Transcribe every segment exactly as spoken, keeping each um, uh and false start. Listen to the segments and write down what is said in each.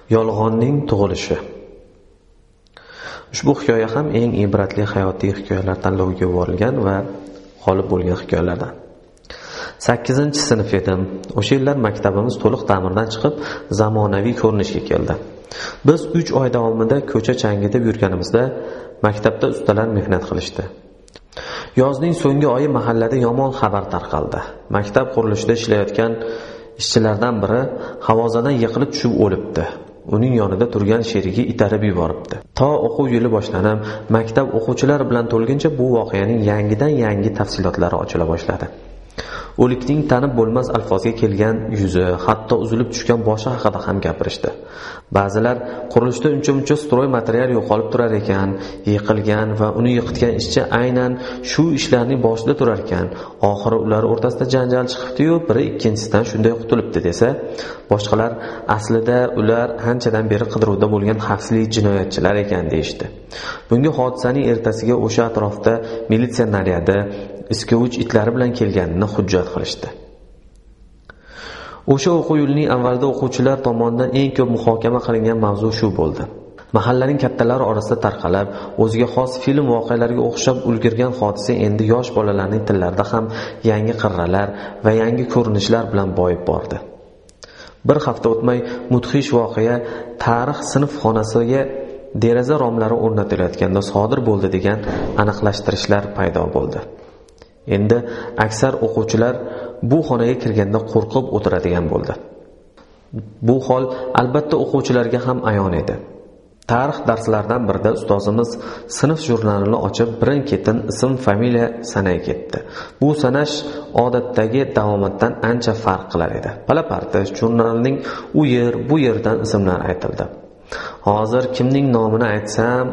Yolg'onning tug'ilishi. Ushbu hikoya ham eng ibratli hayotiy hikoyalar tanloviga yuborilgan va g'olib bo'lgan hikoyalardan. sakkizinchi sinf edim. O'sha yillar maktabimiz to'liq ta'mirdan chiqib, zamonaviy ko'rinishga keldi. Biz uch oy davomida ko'cha changitib yurganimizda maktabda ustalar mehnat qilishdi. Yozning so'nggi oyi mahallada yomon xabar tarqaldi. Maktab qurilishida ishlayotgan ishchilardan biri havozadan yiqilib tushib o'libdi. Uning yonida turgan sherigi itarib yuboribdi. To o'quv yili boshlanib, maktab o'quvchilar bilan to'lguncha bu voqeaning yangidan-yangi tafsilotlari ochila boshladi. O'likning tanib bo'lmas alfozga kelgan yuzi, hatto uzilib tushgan boshi haqida ham gapirishdi. Ba'zilar qurilishda uncha-muncha stroy material yo'qolib turar ekan, yiqilgan va uni yiqitgan ishchi aynan shu ishlarning boshida turar ekan. Oxiri ular o'rtasida janjal chiqibdi-yu, biri ikkinchisidan shunday qutulibdi desa, boshqalar aslida ular anchadan beri qidiruvda bo'lgan xavfli jinoyatchilar ekan deyishdi. Bunga hodisaning ertasiga o'sha atrofda militsiya naryadi, iskavich itlari bilan kelganini hujjat qilishdi. O'sha o'quv yilining avvalida o'quvchilar tomonidan eng ko'p muhokama qilingan mavzu shu bo'ldi. Mahallaning kattalari orasida tarqalib, o'ziga xos film voqealariga o'xshab ulgurgan hodisa endi yosh bolalarning tillarida ham yangi qirralar va yangi ko'rinishlar bilan boyib bordi. Bir hafta o'tmay mudhish voqea tarix sinf xonasiga deraza romlari o'rnatilayotganda sodir bo'ldi degan aniqlashtirishlar paydo bo'ldi. Endi aksar o'quvchilar bu xonaga kirganda qo'rqib o'tiradigan bo'ldi. Bu hol albatta o'quvchilarga ham ayon edi. Tarix darslaridan birida ustozimiz sinf jurnalini ochib, birin-ketin ism, familiya sanay ketdi. Bu sanash odatdagi davomatdan ancha farq qilar edi. Pala-partish jurnalning u yer, bu yerdan ismlar aytildi. Hozir kimning nomini aytsam,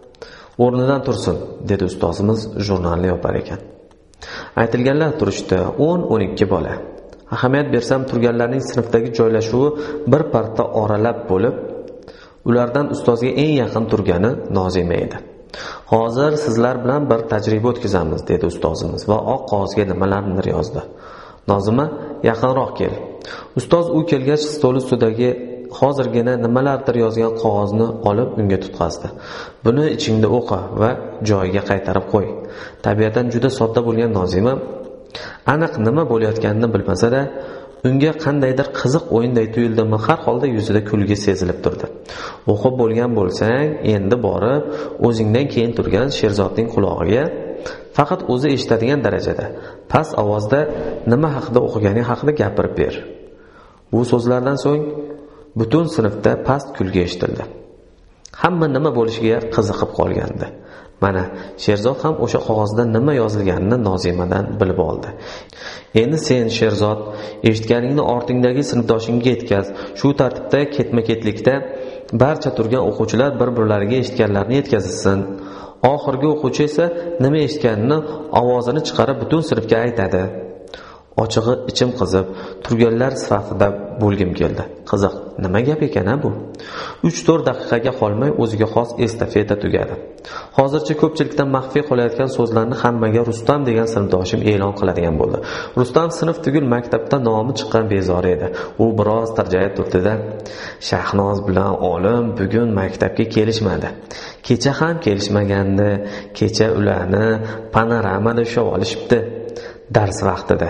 o'rnidan tursin, dedi ustozimiz jurnalni yopar ekan. Aytilganlar turishdi, o'n o'n ikki bola. Ahamiyat bersam turganlarning sinfdagi joylashuvi bir parta oralab bo'lib, ulardan ustozga eng yaqin turgani Nozima edi. Hozir sizlar bilan bir tajriba o'tkazamiz, dedi ustozimiz va oq qog'ozga nimalarnidir yozdi. Nozima, yaqinroq kel. Ustoz u kelgach stol ustidagi hozirgina nimalardir yozgan qog'ozni olib unga tutqazdi. Buni ichingda o'qi va joyiga qaytarib qo'y. Tabiatan juda sodda bo'lgan Nozima aniq nima bo'layotganini bilmasa-da, unga qandaydir qiziq o'yinday tuyuldimi, har holda yuzida kulgi sezilib turdi. O'qib bo'lgan bo'lsang, endi borib o'zingdan keyin turgan Sherzodning qulog'iga faqat o'zi eshitadigan darajada past ovozda nima haqida o'qiganing haqida gapirib ber. Bu so'zlardan so'ng butun sinfda past kulgi eshitildi. Hamma nima bo'lishiga qiziqib qolgandi. Mana Sherzod ham o'sha qog'ozda nima yozilganini Nozimadan bilib oldi. Endi sen Sherzod eshitganingni ortingdagi sinfdoshingga yetkaz. Shu tartibda ketma-ketlikda barcha turgan o'quvchilar bir-birlariga eshitganlarini yetkazsin. Oxirgi o'quvchi esa nima eshitganini ovozini chiqarib butun sinfga aytadi. Ochig'i ichim qizib, turganlar safida bo'lgim keldi. Qiziq, nima gap ekan bu? uch to'rt daqiqaga qolmay o'ziga xos estafeta tugadi. Hozircha ko'pchilikdan maxfiy qolayotgan so'zlarni hammaga Rustam degan sinfdoshim e'lon qiladigan bo'ldi. Rustam sinf tugul maktabda nomi chiqqan bezori edi. U biroz tarjayib turdi-da, Shahnoz bilan olim bugun maktabga kelishmadi. Kecha ham kelishmagandi. Kecha ularni panoramada ushlab olishibdi dars vaqtida.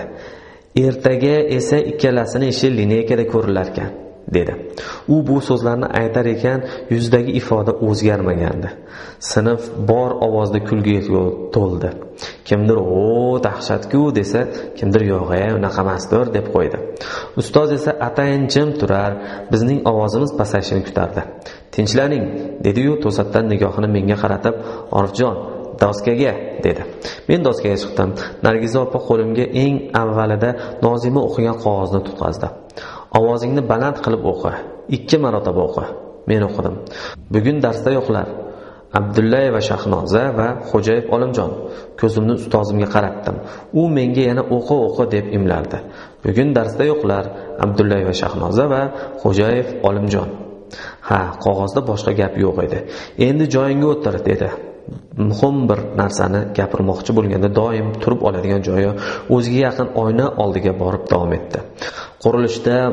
Ertaga esa ikkalasini ishi lineykada ko'rilar ekan, dedi. U bu so'zlarni aytar ekan, yuzidagi ifoda o'zgarmagandi. Sinf bor ovozda kulgiga to'ldi. Kimdir "O, dahshatku" desa, kimdir "Yo'q, unaqa emasdir" deb qo'ydi. Ustoz esa atayin jim turar, bizning ovozimiz pasayishini kutardi. "Tinchlaning", dedi-yu to'satdan nigohini menga qaratib, "Orifjon, doskaga", dedi. Men doskaga chiqdim. Nargiza opa qo'limga eng avvalida Nozima o'qigan qog'ozni tutqazdi. "Ovozingni baland qilib o'qi. ikki marotaba o'qi." Men o'qidim. "Bugun darsda yo'qlar. Abdullayeva Shahnoza va Xo'jayev Olimjon." Ko'zimni ustozimga qaratdim. U menga yana o'qi o'qi deb imlardi. "Bugun darsda yo'qlar. Abdullayeva Shahnoza va Xo'jayev Olimjon." Ha, qog'ozda boshqa gap yo'q edi. "Endi joyingga o'tir", dedi. Muhim bir narsani gapirmoqchi bo'lganda doim turib oladigan joyi o'ziga yaqin oyna oldiga borib davom etdi. Qurilishda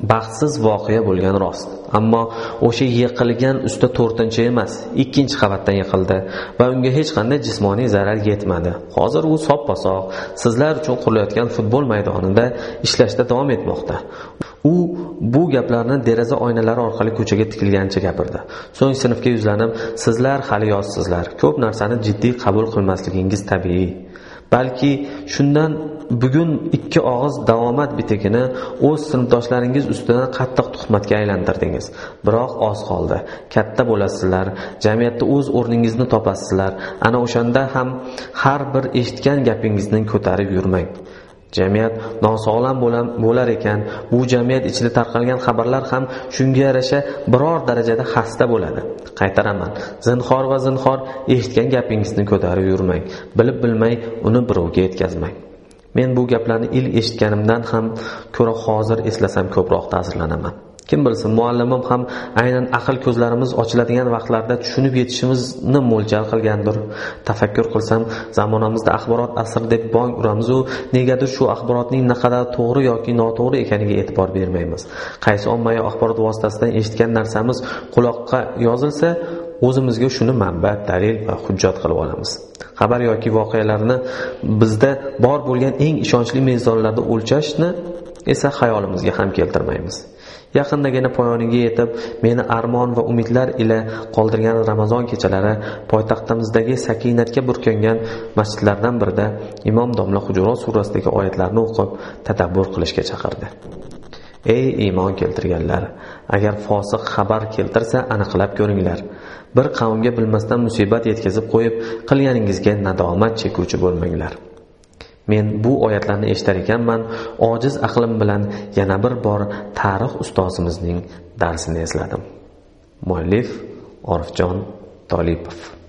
baxtsiz voqea bo'lgan rost, ammo o'sha yiqilgan usta to'rtinchi emas, ikkinchi qavatdan yiqildi va unga hech qanday jismoniy zarar yetmadi. Hozir u sop-pasoq sizlar uchun qurilayotgan futbol maydonida ishlashda davom etmoqda. U bu gaplarni deraza oynalari orqali ko'chaga tikilgancha gapirdi. So'ng sinfga yuzlanib, sizlar hali yoshsizlar, ko'p narsani jiddiy qabul qilmasligingiz tabiiy. Balki shundan bugun ikki og'iz davomat bitigini o'z sinfdoshlaringiz ustidan qattiq tuhmatga aylantirdingiz. Biroq oz qoldi. Katta bo'lasizlar, jamiyatda o'z o'rningizni topasizlar. Ana o'shanda ham har bir eshitgan gapingizni ko'tarib yurmang. Jamiyat nosog'lom bo'lar ekan, bu jamiyat ichida tarqalgan xabarlar ham shunga yarasha biror darajada xasta bo'ladi. Qaytaraman, zinhor va zinhor eshitgan gapingizni ko'tarib yurmang. Bilib bilmay uni birovga yetkazmang. Men bu gaplarni ilk eshitganimdan ham ko'ra hozir eslasam ko'proq ta'sirlanaman. Kim bilsin, muallimim ham aynan aql ko'zlarimiz ochiladigan vaqtlarda tushunib yetishimizni mo'ljal qilgandir. Tafakkur qilsam, zamonamizda axborot asri deb bong uramiz u negadir shu axborotning naqadar to'g'ri yoki noto'g'ri ekaniga e'tibor bermaymiz. Qaysi ommaviy axborot vositasidan eshitgan narsamiz quloqqa yozilsa, o'zimizga shuni manba, dalil va hujjat qilib olamiz. Xabar yoki voqealarni bizda bor bo'lgan eng ishonchli mezonlarda o'lchashni esa xayolimizga ham keltirmaymiz. Yaqindagina poyoniga yetib, meni armon va umidlar ila qoldirgan Ramazon kechalari poytaxtimizdagi sakinatga burkangan masjidlardan birida imom domla Hujurat surasidagi oyatlarni o'qib tadabbur qilishga chaqirdi. Ey iymon keltirganlar, agar fosiq xabar keltirsa aniqlab ko'ringlar. Bir qavmga bilmasdan musibat yetkazib qo'yib, qilganingizga nadomat chekuvchi bo'lmanglar. Men bu oyatlarni eshitar ekanman, ojiz aqlim bilan yana bir bor tarix ustozimizning darsini esladim. Muallif Orifjon Tolipov.